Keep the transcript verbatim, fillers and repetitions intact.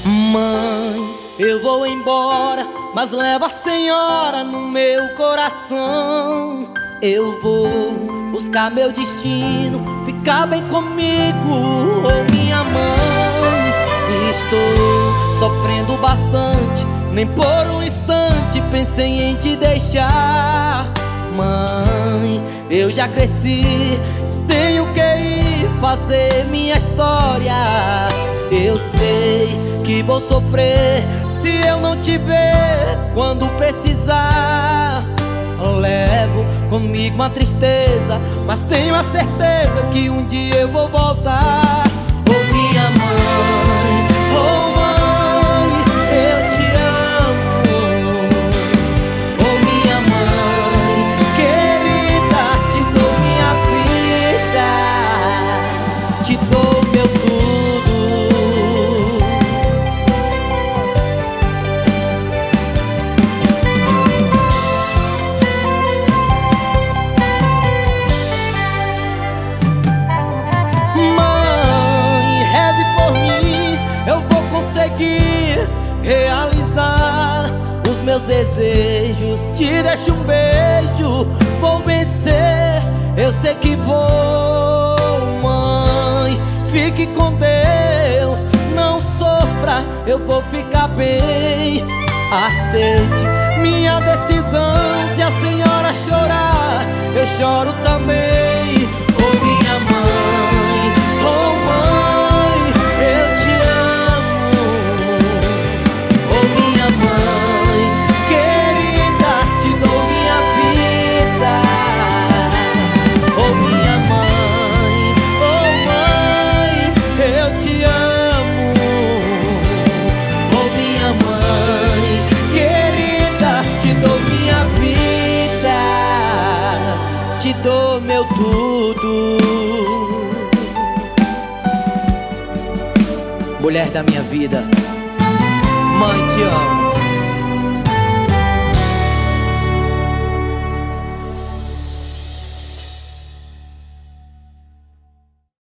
Mãe, eu vou embora, mas leva a senhora no meu coração. Eu vou buscar meu destino, ficar bem comigo, oh minha mãe. Estou sofrendo bastante, nem por um instante pensei em te deixar. Mãe, eu já cresci, tenho que ir fazer minha história. Eu sei que vou sofrer se eu não te ver quando precisar. Levo comigo uma tristeza, mas tenho a certeza que um dia eu vou voltar. Oh minha mãe, oh mãe, eu te amo. Oh minha mãe, querida, te dou minha vida, te dou meu tudo. Conseguir realizar os meus desejos, te deixo um beijo, vou vencer, eu sei que vou. Mãe, fique com Deus, não sofra, eu vou ficar bem. Aceite minha decisão, se a senhora chorar, eu choro também. Oh minha mãe, oh mãe, eu te amo. Te dou meu tudo, mulher da minha vida. Mãe, te amo.